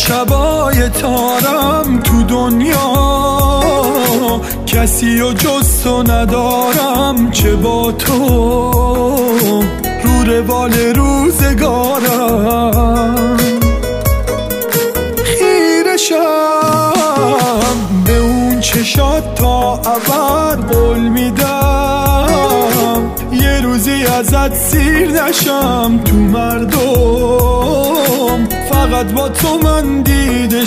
شبای تارم تو دنیا، کسی و جز تو ندارم چه با تو، رو روال روزگارم. خیرشم به اون چشات تا ابد قول میدم، یه روزی ازت سیر نشم تو مردم، فقط با تو من دیده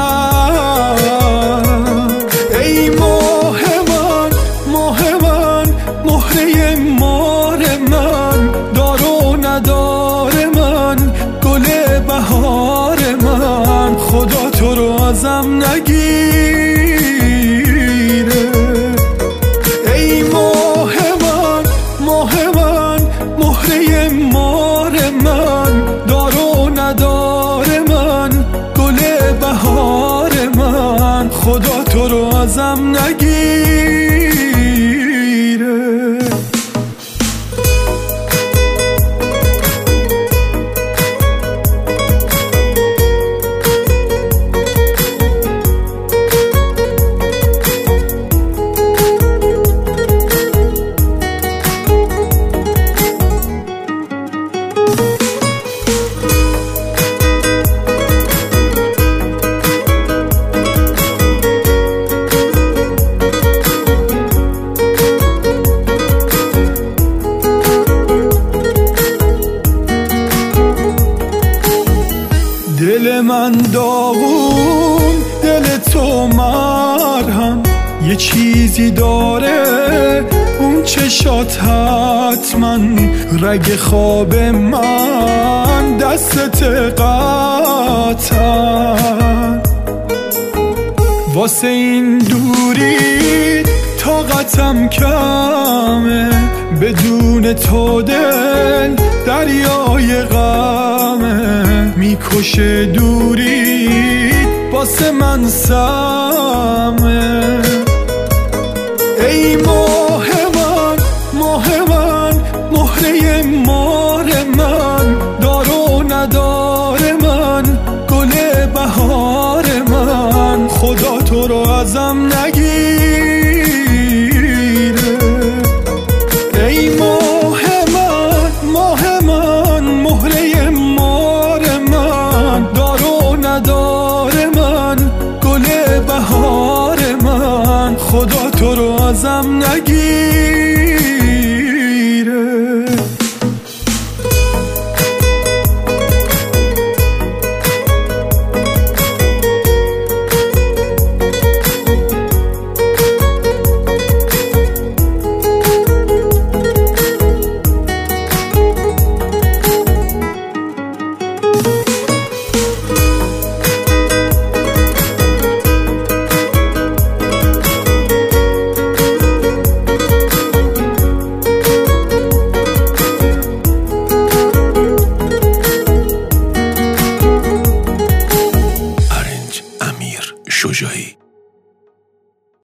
شم. ای ماه من، ماه من، مهره مار من، دار و ندار من، گل بهار من، خدا تو رو ازم نگیره. ای ماه من، ماه من، مهره مار من، دار و ندار من، گل بهار من، خدا تو رو ازم نگیره. دل من داغون، دل تو مرهم، یه چیزی داره اون چشات حتما، رگ خواب من دستت قطعا. واسه این دوری طاقتم کمه، بدون تو دل دریای غمه، میکشه دوری واسه من سمه. ای ماه من، ماه من، مهره مار من، دار و ندار من، گل بهار من، خدا تو رو ازم نگیره. ای ماه من، ماه من، مهره مار من، دار و ندار من، گل بهار من، خدا تو رو ازم نگیره.